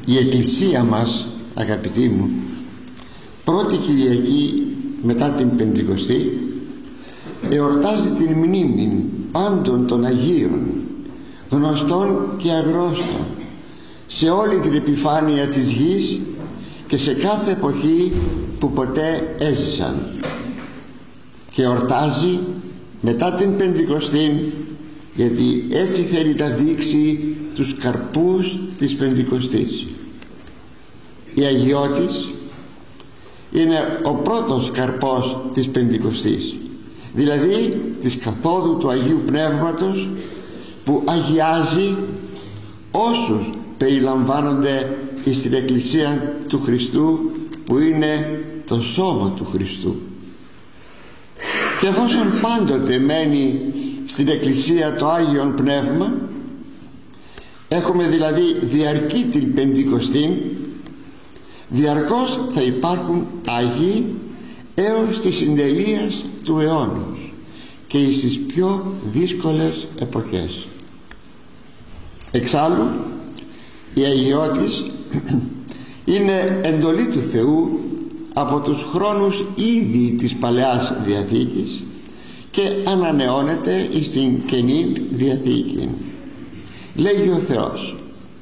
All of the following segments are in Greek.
Η Εκκλησία μας, αγαπητοί μου, πρώτη Κυριακή μετά την Πεντηκοστή εορτάζει την μνήμη πάντων των Αγίων, γνωστών και αγνώστων, σε όλη την επιφάνεια της γης και σε κάθε εποχή που ποτέ έζησαν, και εορτάζει μετά την Πεντηκοστή, γιατί έτσι θέλει να δείξει τους καρπούς της Πεντηκοστής. Η αγιώτης είναι ο πρώτος καρπός της Πεντηκοστής, δηλαδή της καθόδου του Αγίου Πνεύματος, που αγιάζει όσους περιλαμβάνονται στην Εκκλησία του Χριστού, που είναι το σώμα του Χριστού. Και εφόσον πάντοτε μένει στην Εκκλησία το Άγιον Πνεύμα, έχουμε δηλαδή διαρκή την Πεντηκοστή, διαρκώς θα υπάρχουν Άγιοι έως τη συντελείας του αιώνος και στις πιο δύσκολες εποχές. Εξάλλου η αγιώτης είναι εντολή του Θεού από τους χρόνους ήδη της Παλαιάς Διαθήκης και ανανεώνεται στην Καινή Διαθήκη. Λέγει ο Θεός: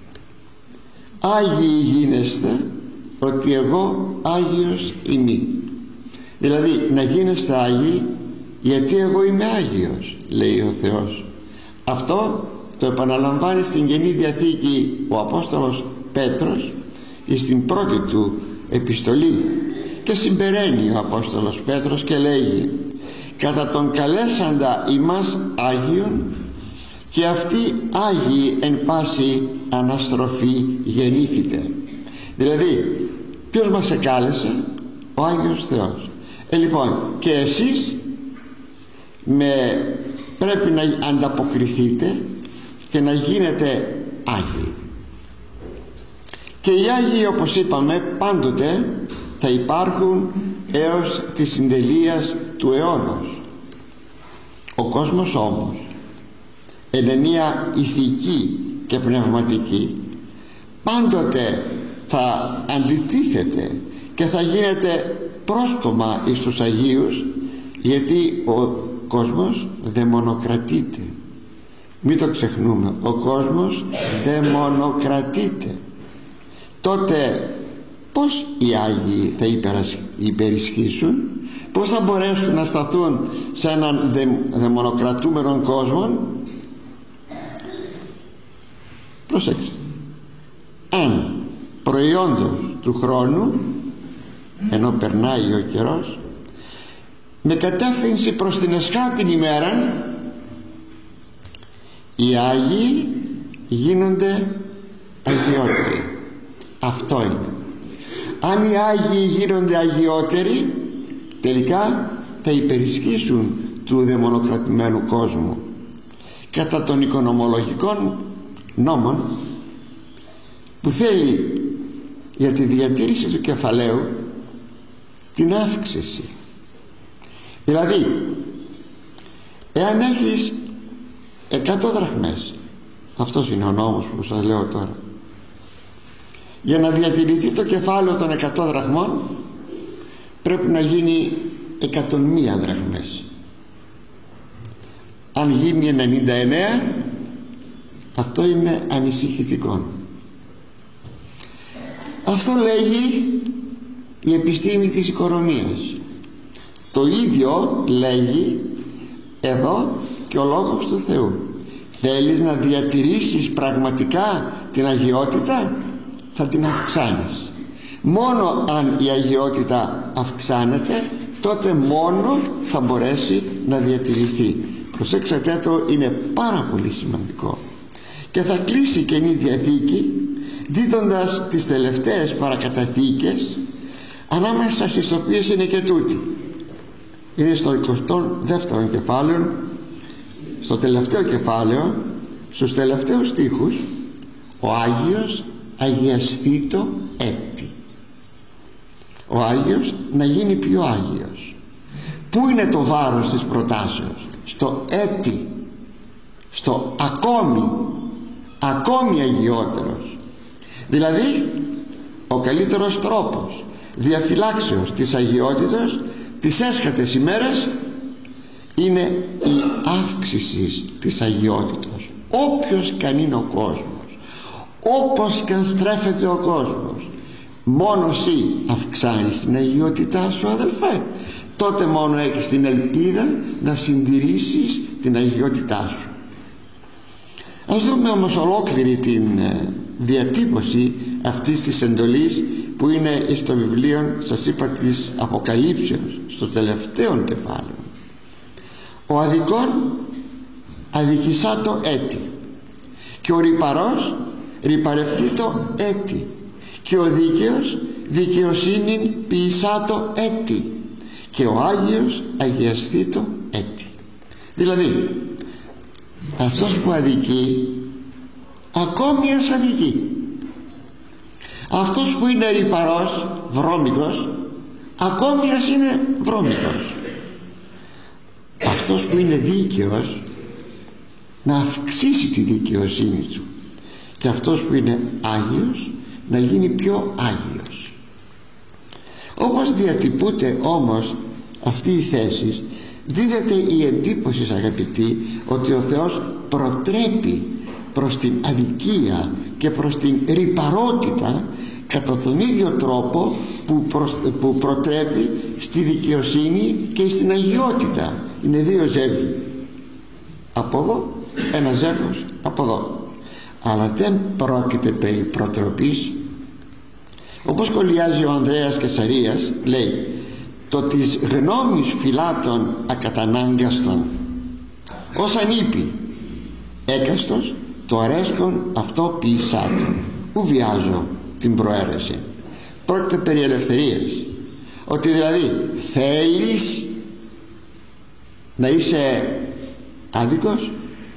Άγιοι γίνεστε, ότι εγώ Άγιος είμαι. Δηλαδή να γίνεστε Άγιοι γιατί εγώ είμαι Άγιος, λέει ο Θεός. Αυτό το επαναλαμβάνει στην Καινή Διαθήκη ο Απόστολος Πέτρος στην πρώτη του επιστολή, και συμπεραίνει ο Απόστολος Πέτρος και λέγει: κατά τον καλέσαντα ημάς Άγιον, και αυτοί Άγιοι εν πάση αναστροφή γεννήθητε. Δηλαδή ποιος μας εκάλεσε? Ο Άγιος Θεός. Λοιπόν, και εσείς πρέπει να ανταποκριθείτε και να γίνετε Άγιοι. Και οι Άγιοι, όπως είπαμε, πάντοτε θα υπάρχουν έως τη συντελείας του αιώνος. Ο κόσμος όμως, εν ενία ηθική και πνευματική, πάντοτε θα αντιτίθεται και θα γίνεται πρόσκομα εις τους Αγίους, γιατί ο κόσμος δαιμονοκρατείται. Μην το ξεχνούμε, ο κόσμος δαιμονοκρατείται. Τότε πώς οι Άγιοι θα υπερισχύσουν? Πώς θα μπορέσουν να σταθούν σε έναν δαιμονοκρατούμενο κόσμο? Προσέξτε, αν προϊόντος του χρόνου, ενώ περνάει ο καιρός, με κατεύθυνση προς την εσχάτην ημέρα, οι Άγιοι γίνονται αγιότεροι. Αυτό είναι. Αν οι Άγιοι γίνονται αγιότεροι, τελικά θα υπερισχύσουν του δαιμονοκρατημένου κόσμου. Κατά των οικονομολογικών νόμων, που θέλει για τη διατήρηση του κεφαλαίου την αύξηση. Δηλαδή, εάν έχεις 100 δραχμές, αυτός είναι ο νόμος που σας λέω τώρα, για να διατηρηθεί το κεφάλαιο των 100 δραχμών πρέπει να γίνει 101 δραχμές. Αν γίνει 99, αυτό είναι ανησυχητικό. Αυτό λέγει η επιστήμη της οικονομίας. Το ίδιο λέγει εδώ και ο Λόγος του Θεού. Θέλεις να διατηρήσεις πραγματικά την αγιότητα, θα την αυξάνεις. Μόνο αν η αγιότητα αυξάνεται, τότε μόνο θα μπορέσει να διατηρηθεί. Προσέξτε το, είναι πάρα πολύ σημαντικό. Και θα κλείσει η Καινή Διαθήκη δίδοντας τις τελευταίες παρακαταθήκες, ανάμεσα στις οποίες είναι και τούτη. Είναι στο 22ο κεφάλαιο, στο τελευταίο κεφάλαιο, στους τελευταίους στίχους: ο Άγιος αγιαστήτω έτη. Ο Άγιος να γίνει πιο Άγιος. Πού είναι το βάρος της προτάσεως? Στο έτη, στο ακόμη αγιότερος. Δηλαδή ο καλύτερος τρόπος διαφυλάξεως της αγιότητας τις έσχατες ημέρες είναι η αύξηση της αγιότητας. Όποιος κι αν είναι ο κόσμος, όπως κι αν στρέφεται ο κόσμος, μόνο εσύ αυξάνεις την αγιότητά σου, αδελφέ, τότε μόνο έχεις την ελπίδα να συντηρήσεις την αγιότητά σου. Ας δούμε όμως ολόκληρη την διατύπωση αυτής της εντολής που είναι στο βιβλίο, σας είπα, της Αποκαλύψεως, στο τελευταίο κεφάλαιο. Ο αδικών αδικησάτο έτη, και ο ρυπαρός ρυπαρευτήτο έτη, και ο δίκαιος δικαιοσύνην ποιησάτο έτη, και ο Άγιος αγιαστήτο έτη. Δηλαδή αυτός που αδικεί ακόμη ας αδικεί, αυτός που είναι ρυπαρός, βρώμικος, ακόμη ας είναι βρώμικος, αυτός που είναι δίκαιος να αυξήσει τη δικαιοσύνη του, και αυτός που είναι Άγιος να γίνει πιο Άγιος. Όπως διατυπούνται όμως αυτή η θέση, δίδεται η εντύπωση, αγαπητοί, ότι ο Θεός προτρέπει προς την αδικία και προς την ρυπαρότητα κατά τον ίδιο τρόπο που προτρέπει στη δικαιοσύνη και στην αγιότητα. Είναι δύο ζεύγοι από εδώ, ένα ζεύγος από εδώ, αλλά δεν πρόκειται περί προτροπής. Όπως σχολιάζει ο Ανδρέας Κεσαρίας, λέει: το της γνώμης φυλάτων ακατανάγκαστον ως ανήπη έκαστος το αρέσκον αυτό ποιησάτων ου βιάζω την προαίρεση. Πρόκειται περί ελευθερίας, ότι δηλαδή θέλεις να είσαι άδικος,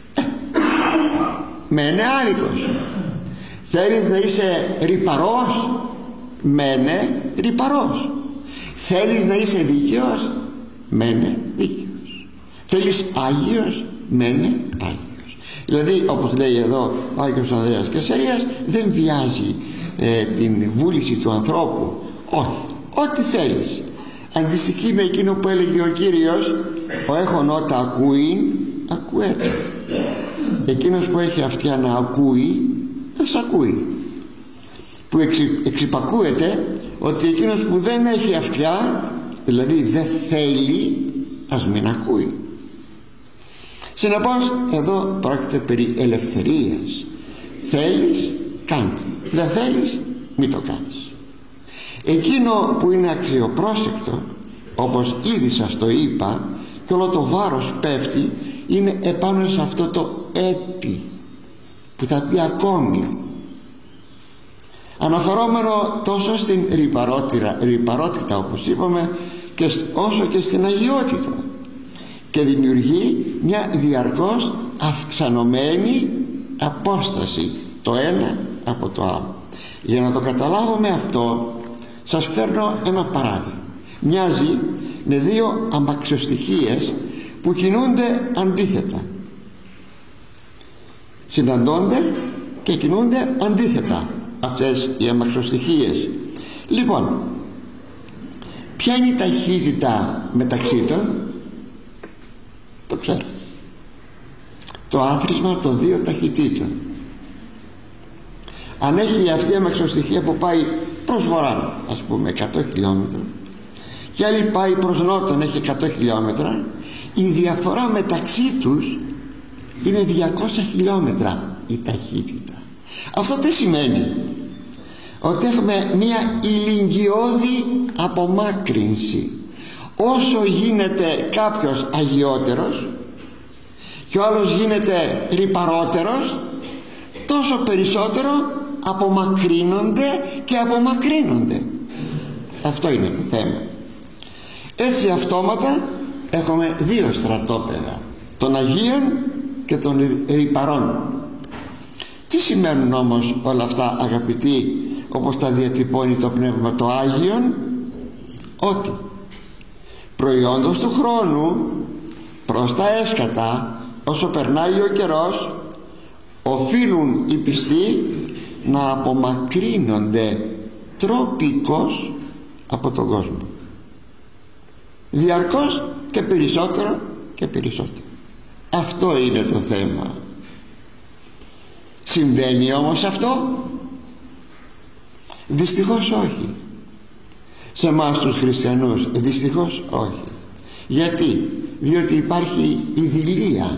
μένε άδικος. Θέλεις να είσαι ρυπαρός, μένε ρυπαρός. Θέλεις να είσαι δίκαιος, μένε δίκαιος. Θέλεις Άγιος, μένε Άγιος. Δηλαδή, όπως λέει εδώ ο Άγιος Ανδρέας Κεσαρίας, δεν βιάζει την βούληση του ανθρώπου. Όχι, ό,τι θέλεις. Αντιστοιχεί με εκείνο που έλεγε ο Κύριος: ο έχων ότα ακούει, ακούεται. Εκείνος που έχει αυτιά να ακούει, θα σ' ακούει. Που εξυπακούεται ότι εκείνος που δεν έχει αυτιά, δηλαδή δεν θέλει, ας μην ακούει. Συνεπώς εδώ πρόκειται περί ελευθερίας. Θέλεις, κάνε. Δεν θέλεις, μην το κάνεις. Εκείνο που είναι αξιοπρόσεκτο, όπως ήδη σας το είπα, και όλο το βάρος πέφτει, είναι επάνω σε αυτό το έτη που θα πει ακόμη, αναφερόμενο τόσο στην ρυπαρότητα όπως είπαμε, και όσο και στην αγιότητα, και δημιουργεί μια διαρκώς αυξανωμένη απόσταση το ένα από το άλλο. Για να το καταλάβουμε αυτό, σας φέρνω ένα παράδειγμα. Μοιάζει με δύο αμαξοστοιχίες που κινούνται αντίθετα, συναντώνται και κινούνται αντίθετα αυτές οι αμαξοστοιχίες. Λοιπόν, ποια είναι η ταχύτητα μεταξύ των? Το ξέρω, το άθροισμα των δύο ταχυτήτων. Αν έχει αυτή η αμαξοστοιχεία που πάει προς βορρά, ας πούμε 100 χιλιόμετρα, και άλλη πάει προς νότον, έχει 100 χιλιόμετρα, η διαφορά μεταξύ τους είναι 200 χιλιόμετρα η ταχύτητα. Αυτό τι σημαίνει? Ότι έχουμε μια ηλικιώδη απομάκρυνση. Όσο γίνεται κάποιος αγιότερος και ο άλλος γίνεται ρυπαρότερος, τόσο περισσότερο απομακρύνονται και απομακρύνονται. Αυτό είναι το θέμα. Έτσι αυτόματα έχουμε δύο στρατόπεδα, των Αγίων και των ρυπαρών. Τι σημαίνουν όμως όλα αυτά, αγαπητοί, όπως τα διατυπώνει το Πνεύμα το Άγιον? Ότι προϊόντος του χρόνου προς τα έσκατα, όσο περνάει ο καιρός, οφείλουν οι πιστοί να απομακρύνονται τροπικώς από τον κόσμο, διαρκώς και περισσότερο και περισσότερο. Αυτό είναι το θέμα. Συμβαίνει όμως αυτό? Δυστυχώς όχι. Σε εμάς τους χριστιανούς δυστυχώς όχι. Γιατί? Διότι υπάρχει η δειλία.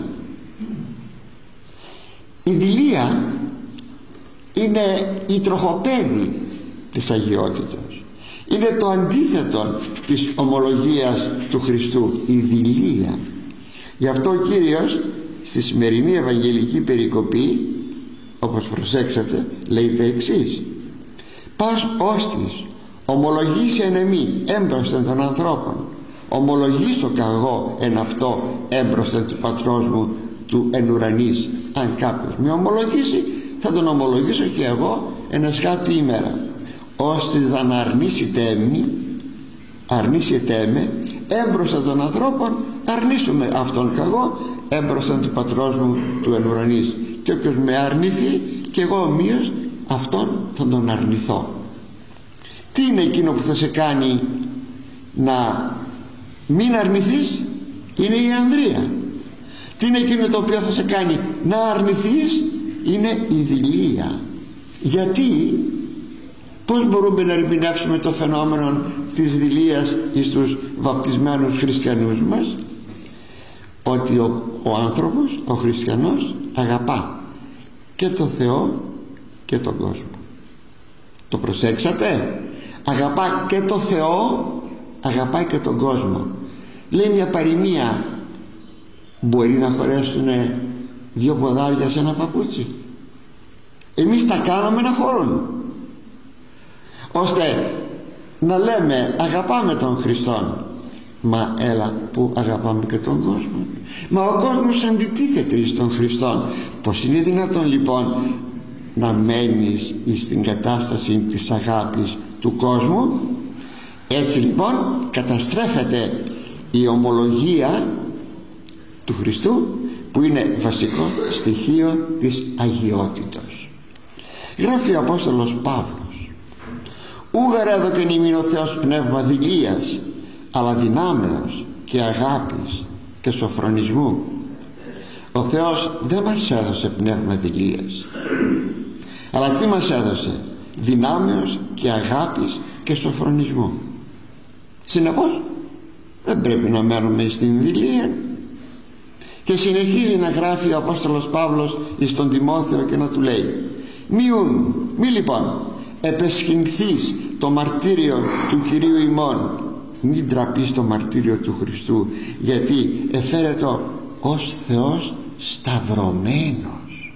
Η δειλία είναι η τροχοπέδη της αγιότητας. Είναι το αντίθετο της ομολογίας του Χριστού, η δειλία. Γι' αυτό ο Κύριος στη σημερινή Ευαγγελική περικοπή, όπως προσέξατε, λέει τα εξής: «Πας όστις ομολογήσει εν εμή έμπροσθεν των ανθρώπων, ομολογήσω καγώ εν αυτό έμπροσθεν του Πατρός μου του εν ουρανής». Αν κάποιος με ομολογήσει, θα τον ομολογήσω και εγώ εν εσχάτη ημέρα. «Όστις δαν αρνήσετε με έμπροσθεν των ανθρώπων, αρνήσουμε αυτόν καγώ έμπροσθεν του Πατρός μου του εν ουρανής. Και όποιος με αρνηθεί, και εγώ ομοίως αυτόν θα τον αρνηθώ». Τι είναι εκείνο που θα σε κάνει να μην αρνηθείς? Είναι η ανδρεία. Τι είναι εκείνο το οποίο θα σε κάνει να αρνηθείς? Είναι η δειλία. Γιατί? Πώς μπορούμε να ερμηνεύσουμε το φαινόμενο της δειλίας στους βαπτισμένους χριστιανούς μας? Ότι ο άνθρωπος, ο χριστιανός, αγαπά και το Θεό και τον κόσμο. Το προσέξατε? Αγαπά και το Θεό, αγαπάει και τον κόσμο. Λέει μια παροιμία: μπορεί να χωρέσουν δύο ποδάρια σε ένα παπούτσι? Εμείς τα κάναμε να χωρούν, ώστε να λέμε αγαπάμε τον Χριστόν. Μα έλα που αγαπάμε και τον κόσμο. Μα ο κόσμος αντιτίθεται στον Χριστόν. Πως είναι δυνατόν λοιπόν να μένεις στην κατάσταση της αγάπης του κόσμου? Έτσι λοιπόν καταστρέφεται η ομολογία του Χριστού, που είναι βασικό στοιχείο της αγιότητας. Γράφει ο Απόστολος Παύλος: «Ούγαρ έδωκεν ημίν ο Θεός πνεύμα δειλίας, αλλά δυνάμεως και αγάπης και σοφρονισμού». Ο Θεός δεν μας έδωσε πνεύμα δειλίας, αλλά τι μας έδωσε? Δυνάμεως και αγάπης και σοφρονισμού. Συνεπώς δεν πρέπει να μένουμε στην δειλία. Και συνεχίζει να γράφει ο Απόστολος Παύλος εις τον Τιμόθεο και να του λέει: μη λοιπόν επεσχυνθείς το μαρτύριο του Κυρίου ημών, μην τραπείς το μαρτύριο του Χριστού, γιατί εφέρετο ως Θεός σταυρωμένος.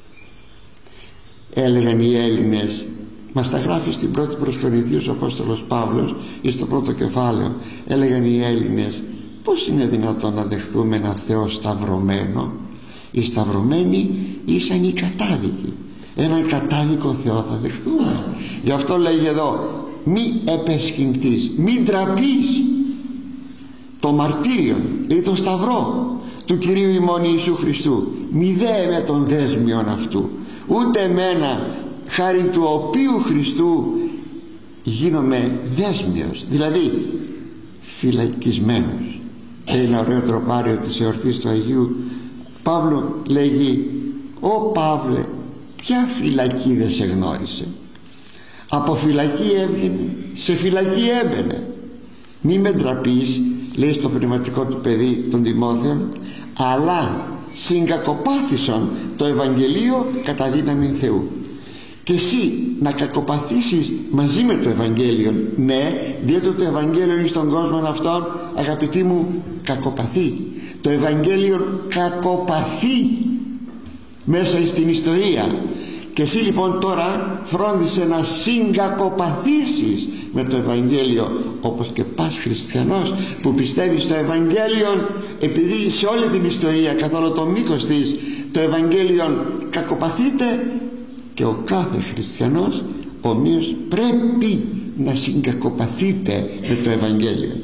Έλεγαν οι Έλληνες, μας τα γράφει στην πρώτη προς Κορινθίους ο Απόστολος Παύλος εις το πρώτο κεφάλαιο, έλεγαν οι Έλληνες, πώς είναι δυνατόν να δεχθούμε ένα Θεό σταυρωμένο? Οι σταυρωμένοι ήσαν οι κατάδικοι. Έναν κατάδικο Θεό θα δεχθούμε? Γι' αυτό λέγει εδώ: μη επεσχυνθείς, μην τραπείς το μαρτύριο, λέει τον σταυρό του Κυρίου ημών Ιησού Χριστού, μη δε με των δέσμιων αυτού, ούτε εμένα χάρη του οποίου Χριστού γίνομαι δέσμιος, δηλαδή φυλακισμένος. Ένα ωραίο τροπάριο της εορτής του Αγίου Παύλου λέγει: «Ω Παύλε, ποια φυλακή δεν σε γνώρισε? Από φυλακή έβγαινε, σε φυλακή έμπαινε. Μη με ντραπείς», λέει στο πνευματικό του παιδί τον Τιμόθεον, «αλλά συγκακοπάθησον το Ευαγγελίο κατά δύναμη Θεού». Και εσύ να κακοπαθήσεις μαζί με το Ευαγγέλιο, ναι, διότι το Ευαγγέλιο στον κόσμο αυτόν, αγαπητοί μου, κακοπαθεί. Το Ευαγγέλιο κακοπαθεί μέσα στην ιστορία. Και εσύ λοιπόν τώρα φρόντισε να συγκακοπαθήσεις με το Ευαγγέλιο, όπως και πας χριστιανός που πιστεύει στο Ευαγγέλιο, επειδή σε όλη την ιστορία καθ' όλο το μήκος της το Ευαγγέλιο κακοπαθείται, και ο κάθε χριστιανός ομοίως πρέπει να συγκακοπαθείτε με το Ευαγγέλιο.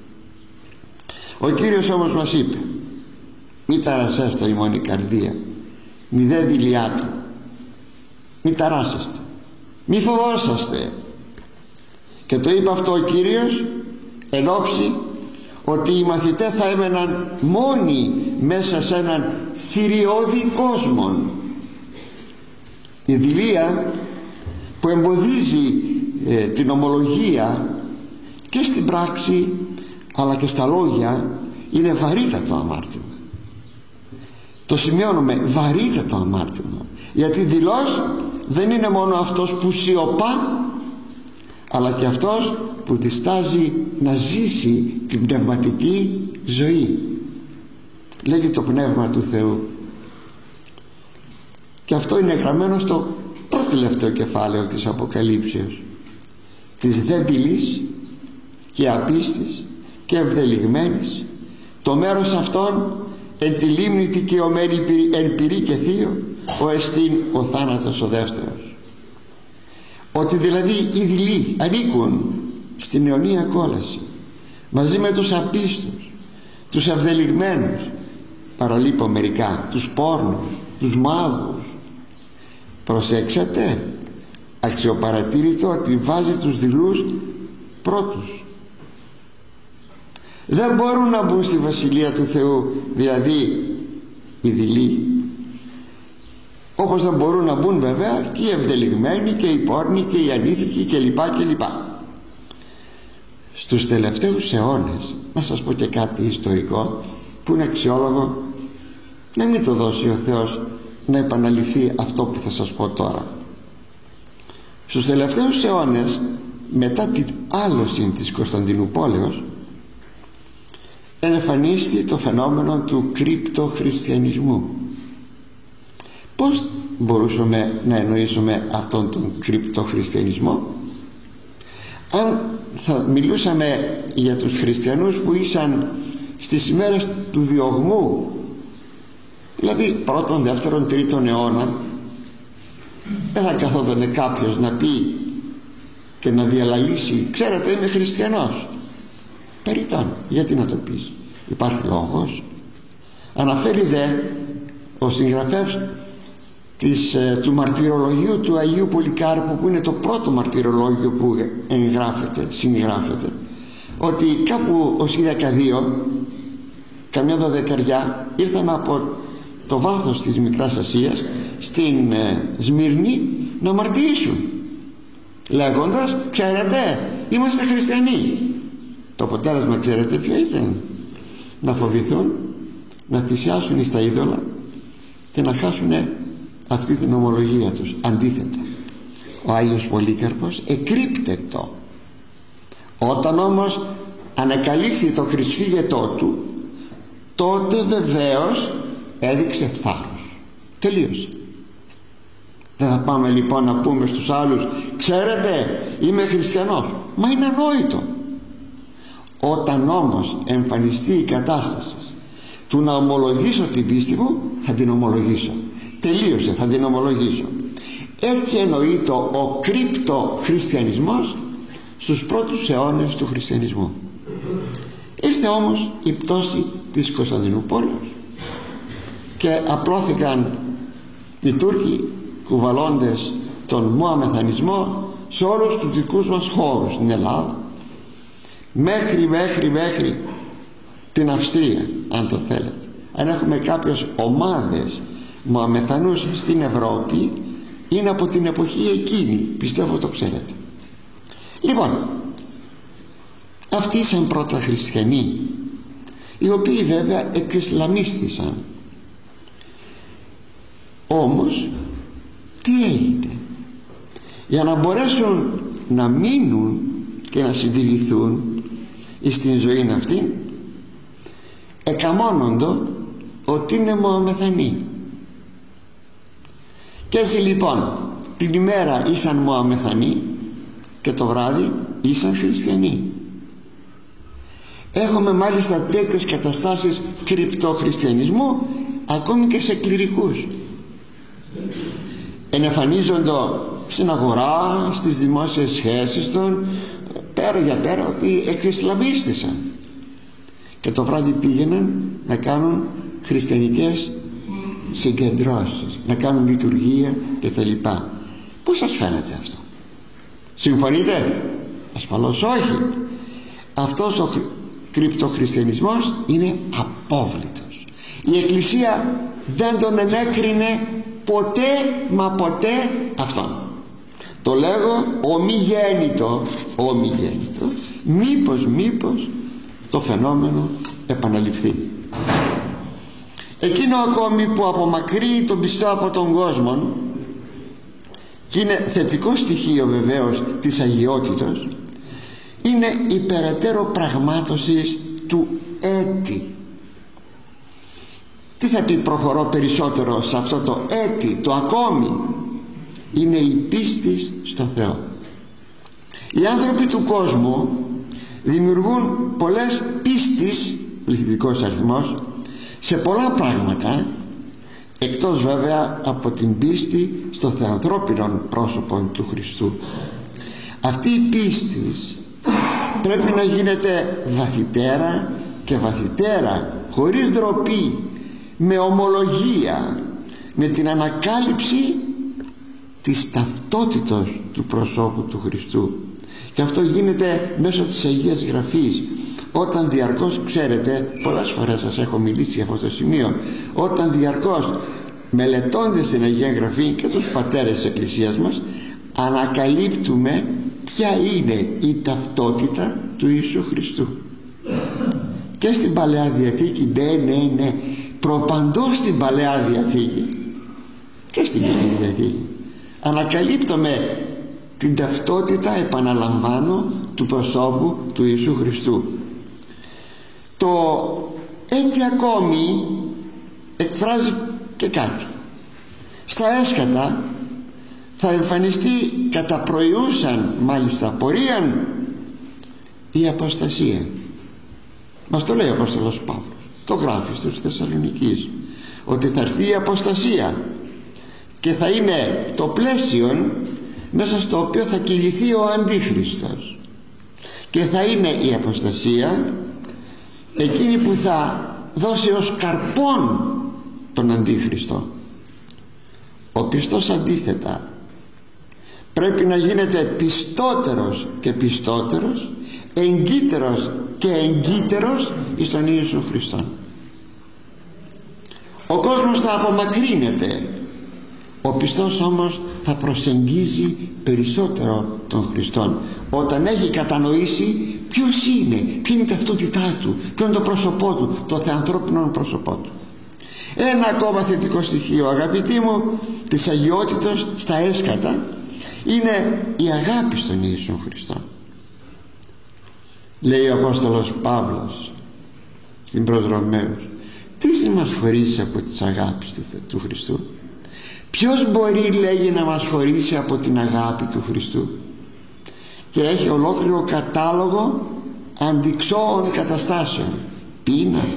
Ο Κύριος όμως μας είπε: μη ταρασέστο ημών η καρδία, μη δε δειλιάτο, μη ταράσεστε. μη φοβόσαστε. Και το είπε αυτό ο Κύριος εν όψει ότι οι μαθητές θα έμεναν μόνοι μέσα σε έναν θηριώδη κόσμο. Η δειλία που εμποδίζει την ομολογία και στην πράξη αλλά και στα λόγια είναι βαρύτατο αμάρτημα. Το σημειώνουμε, βαρύτατο αμάρτημα, γιατί δηλώς δεν είναι μόνο αυτός που σιωπά, αλλά και αυτός που διστάζει να ζήσει την πνευματική ζωή. Λέγει το Πνεύμα του Θεού, και αυτό είναι γραμμένο στο πρώτο τελευταίο κεφάλαιο της Αποκαλύψεως, της δε δειλής και απίστης και ευδελιγμένης, το μέρος αυτών εν τη λίμνη δικαιωμένη εν πυρί και θείο, ο εστίν ο θάνατος ο δεύτερος. Ότι δηλαδή οι δειλοί ανήκουν στην αιωνία κόλαση μαζί με τους απίστους, τους ευδελιγμένους, παραλείπω μερικά, τους πόρνους, τους μάγους. Προσέξατε, αξιοπαρατήρητο ότι βάζει τους δειλούς πρώτους. Δεν μπορούν να μπουν στη Βασιλεία του Θεού δηλαδή οι δειλοί, όπως δεν μπορούν να μπουν βέβαια και οι ευδελιγμένοι και οι πόρνοι και οι ανήθικοι κλπ. Στους τελευταίους αιώνες, να σας πω και κάτι ιστορικό που είναι αξιόλογο να μην το δώσει ο Θεός να επαναληφθεί αυτό που θα σας πω τώρα. Στους τελευταίους αιώνες, μετά την άλωση της Κωνσταντινούπολεως, εμφανίστηκε το φαινόμενο του κρυπτοχριστιανισμού. Πώς μπορούσαμε να εννοήσουμε αυτόν τον κρυπτοχριστιανισμό? Αν θα μιλούσαμε για τους χριστιανούς που ήσαν στις ημέρες του διωγμού, δηλαδή πρώτον, δεύτερον, τρίτον αιώνα, δεν θα καθόταν κάποιος να πει και να διαλαλήσει, ξέρετε, είμαι χριστιανός. Περιττόν, γιατί να το πεις? Υπάρχει λόγος? Αναφέρει δε ο συγγραφέας του μαρτυρολογίου του Αγίου Πολυκάρπου, που είναι το πρώτο μαρτυρολόγιο που συγγράφεται, ότι κάπου ως 12, καμιά 12, ήρθαν από το βάθος της Μικράς Ασίας στην Σμύρνη να μαρτυρήσουν, λέγοντας, ξέρετε, είμαστε χριστιανοί. Το αποτέλεσμα ξέρετε ποιο ήταν? Να φοβηθούν, να θυσιάσουν εις τα είδωλα και να χάσουν αυτή την ομολογία τους. Αντίθετα, ο Άγιος Πολύκαρπος εκρύπτετο. Όταν όμως ανακαλύφθη το χρυσφύγετό του, τότε βεβαίως έδειξε θάρρος. Τελείωσε. Δεν θα πάμε λοιπόν να πούμε στους άλλους, ξέρετε, είμαι χριστιανός. Μα είναι ανόητο. Όταν όμως εμφανιστεί η κατάσταση του να ομολογήσω την πίστη μου, θα την ομολογήσω. Τελείωσε, θα την ομολογήσω. Έτσι εννοείται ο κρυπτοχριστιανισμός στους πρώτους αιώνες του χριστιανισμού. Ήρθε όμως η πτώση της Κωνσταντινούπολης και απλώθηκαν οι Τούρκοι κουβαλώντες τον μωαμεθανισμό σε όλους τους δικούς μας χώρους, στην Ελλάδα, μέχρι την Αυστρία, αν το θέλετε. Αν έχουμε κάποιες ομάδες μωαμεθανούς στην Ευρώπη, είναι από την εποχή εκείνη, πιστεύω το ξέρετε. Λοιπόν, αυτοί ήσαν πρώτα χριστιανοί, οι οποίοι βέβαια εξισλαμίστησαν. Όμως τι έγινε? Για να μπορέσουν να μείνουν και να συντηρηθούν στην ζωή αυτή, εκαμώνοντο ότι είναι μωαμεθανοί. Και έτσι λοιπόν την ημέρα ήσαν μωαμεθανοί και το βράδυ ήσαν χριστιανοί. Έχουμε μάλιστα τέτοιες καταστάσεις κρυπτοχριστιανισμού ακόμη και σε κληρικούς. Ενεφανίζονται στην αγορά, στις δημόσιες σχέσεις των, πέρα για πέρα, ότι εξισλαμίστησαν και το βράδυ πήγαιναν να κάνουν χριστιανικές συγκεντρώσεις, να κάνουν λειτουργία κτλ. Πώς σας φαίνεται αυτό? Συμφωνείτε? Ασφαλώς όχι. Αυτός ο κρυπτοχριστιανισμός είναι απόβλητος. Η Εκκλησία δεν τον ενέκρινε ποτέ μα ποτέ αυτόν. Το λέγω ομιγέννητο, μήπως το φαινόμενο επαναληφθεί. Εκείνο ακόμη που απομακρύνει τον πιστό από τον κόσμο, και είναι θετικό στοιχείο βεβαίως της αγιότητος, είναι η περαιτέρω πραγμάτωση του έτη. Τι θα πει προχωρώ περισσότερο σε αυτό το έτη, το ακόμη? Είναι η πίστη στο Θεό. Οι άνθρωποι του κόσμου δημιουργούν πολλές πίστεις, πληθυντικός αριθμός, σε πολλά πράγματα, εκτός βέβαια από την πίστη στο θεανθρώπινο πρόσωπο του Χριστού. Αυτή η πίστη πρέπει να γίνεται βαθυτέρα και βαθυτέρα, χωρίς ντροπή, με ομολογία, με την ανακάλυψη της ταυτότητος του προσώπου του Χριστού. Και αυτό γίνεται μέσω της Αγίας Γραφής, όταν διαρκώς, ξέρετε, πολλές φορές σας έχω μιλήσει για αυτό το σημείο, όταν διαρκώς μελετώντας την Αγία Γραφή και τους πατέρες της Εκκλησίας μας, ανακαλύπτουμε ποια είναι η ταυτότητα του Ιησού Χριστού. Και στην Παλαιά Διαθήκη, ναι, προπαντός στην Παλαιά Διαθήκη και στην Καινή Διαθήκη, ανακαλύπτουμε την ταυτότητα, επαναλαμβάνω, του προσώπου του Ιησού Χριστού. Το έτη ακόμη εκφράζει και κάτι. Στα έσκατα θα εμφανιστεί κατά προϊούσαν μάλιστα πορείαν η αποστασία. Μας το λέει ο Απόστολος Παύλος, το γράφει στους Θεσσαλονικείς, ότι θα έρθει η αποστασία και θα είναι το πλαίσιο μέσα στο οποίο θα κινηθεί ο Αντίχριστος, και θα είναι η αποστασία εκείνη που θα δώσει ως καρπόν τον Αντίχριστο. Ο πιστός αντίθετα πρέπει να γίνεται πιστότερος και πιστότερος, εγκύτερος και εγκύτερος εις τον Ιησού Χριστό. Ο κόσμος θα απομακρύνεται, ο πιστός όμως θα προσεγγίζει περισσότερο τον Χριστόν, όταν έχει κατανοήσει ποιος είναι, ποια είναι η ταυτότητά του, ποιο είναι το πρόσωπό του, το θεανθρώπινο πρόσωπό του. Ένα ακόμα θετικό στοιχείο, αγαπητοί μου, της αγιότητος στα έσκατα είναι η αγάπη στον Ιησού Χριστό. Λέει ο Απόστολος Παύλος στην προς Ρωμαίους, τι μας χωρίσει από τις αγάπης του Χριστού? Ποιος μπορεί, λέγει, να μας χωρίσει από την αγάπη του Χριστού? Και έχει ολόκληρο κατάλογο αντιξώων καταστάσεων: πείνα,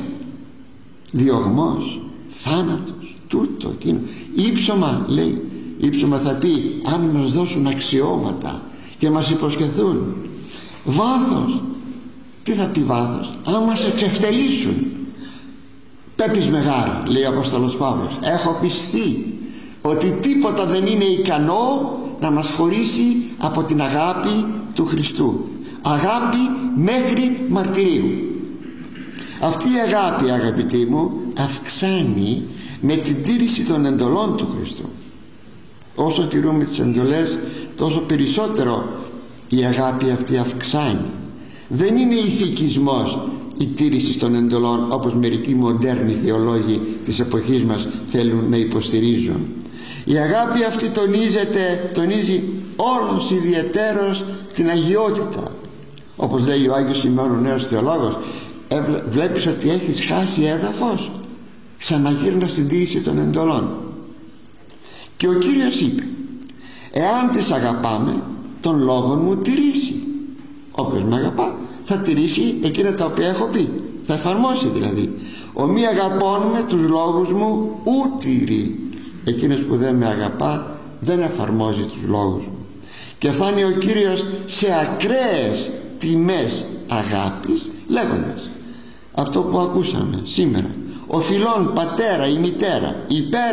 διωγμός, θάνατος, τούτο, εκείνο. Ήψωμα, λέει, ήψωμα θα πει αν μας δώσουν αξιώματα και μας υποσχεθούν. Βάθος, τι θα πει βάθος? Αν μας εξευτελίσουν. Πέπεις μεγάλα, λέει ο Απόστολος Παύλος, έχω πιστεί ότι τίποτα δεν είναι ικανό να μας χωρίσει από την αγάπη του Χριστού. Αγάπη μέχρι μαρτυρίου. Αυτή η αγάπη, αγαπητοί μου, αυξάνει με την τήρηση των εντολών του Χριστού. Όσο τηρούμε τις εντολές, τόσο περισσότερο η αγάπη αυτή αυξάνει. Δεν είναι ηθικισμός η τήρηση των εντολών, όπως μερικοί μοντέρνοι θεολόγοι της εποχής μας θέλουν να υποστηρίζουν. Η αγάπη αυτή τονίζει όλος ιδιαιτέρως την αγιότητα. Όπως λέει ο Άγιος Σημεών, ο νέος θεολόγος, βλέπεις ότι έχεις χάσει έδαφος, ξαναγύρνα στην τήρηση των εντολών. Και ο Κύριος είπε, εάν τις αγαπάμε, τον λόγο μου τηρήσει. Όποιος με αγαπά θα τηρήσει εκείνα τα οποία έχω πει, θα εφαρμόσει δηλαδή. Ο μη αγαπών με τους λόγους μου ου τηρεί. Εκείνος που δεν με αγαπά δεν εφαρμόζει τους λόγους μου. Και φτάνει ο Κύριος σε ακραίες τιμές αγάπης, λέγοντας αυτό που ακούσαμε σήμερα: ο φιλών πατέρα ή μητέρα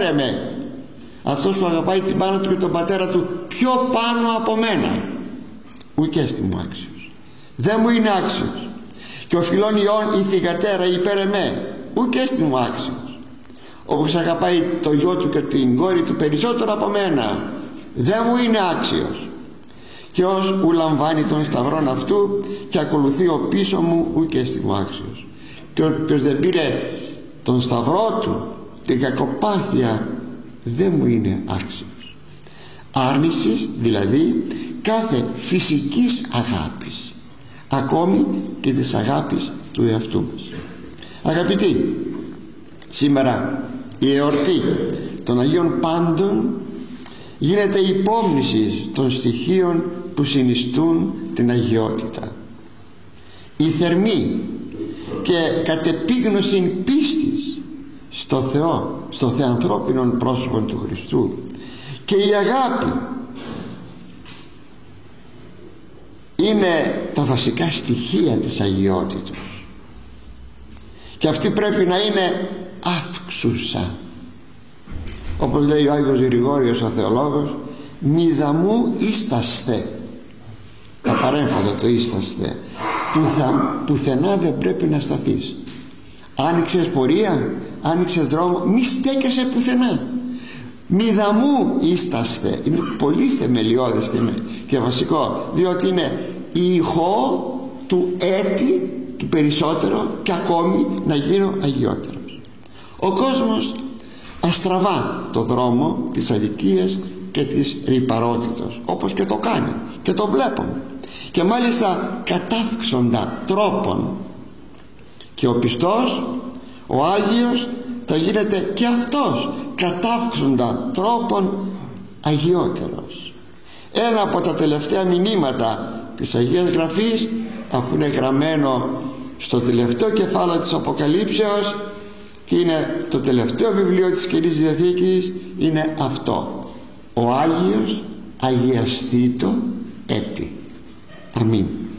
αυτός που αγαπάει την πάνω του και τον πατέρα του πιο πάνω από μένα. ουκ έστι μου άξιος. Δεν μου είναι άξιος. Και ο φιλών Υιών η θυγατέρα υπέρ εμέ, ουκ έστι μου άξιος. Όπως αγαπάει το γιο του και την κόρη του περισσότερο από μένα, δεν μου είναι άξιος. Και ως ου λαμβάνει τον σταυρόν αυτού και ακολουθεί ο πίσω μου, ουκ έστι μου άξιος. Και όποιος δεν πήρε τον σταυρό του, την κακοπάθεια, δεν μου είναι άξιος. Άρνησης δηλαδή κάθε φυσικής αγάπης, ακόμη και της αγάπης του εαυτού μας. Αγαπητοί, σήμερα η εορτή των Αγίων Πάντων γίνεται υπόμνηση των στοιχείων που συνιστούν την αγιότητα. Η θερμή και κατ' επίγνωση πίστης στο Θεό, στο θεανθρώπινον πρόσωπο του Χριστού, και η αγάπη είναι τα βασικά στοιχεία της αγιότητας, και αυτή πρέπει να είναι αύξουσα, όπως λέει ο Άγιος Γρηγόριος ο θεολόγος, μηδαμού ίστασθε, τα παρέμφατα το ίστασθε, πουθενά δεν πρέπει να σταθείς. Άνοιξες πορεία, άνοιξες δρόμο, μη στέκεσαι πουθενά. Μηδαμού ίστασθε, είναι πολύ θεμελιώδες και βασικό, διότι είναι η ηχό του έτη του περισσότερο και ακόμη να γίνω αγιότερος. Ο κόσμος αστραβά το δρόμο της αδικίας και της ρυπαρότητας, όπως και το κάνει και το βλέπουμε, και μάλιστα κατάφξοντα τρόπον, και ο πιστός, ο Άγιος, θα γίνεται και αυτός κατάφξοντα τρόπον αγιότερος. Ένα από τα τελευταία μηνύματα της Αγίας Γραφής, αφού είναι γραμμένο στο τελευταίο κεφάλαιο της Αποκαλύψεως και είναι το τελευταίο βιβλίο της Καινής Διαθήκης, είναι αυτό: ο Άγιος αγιαστήτω έτη. Αμήν.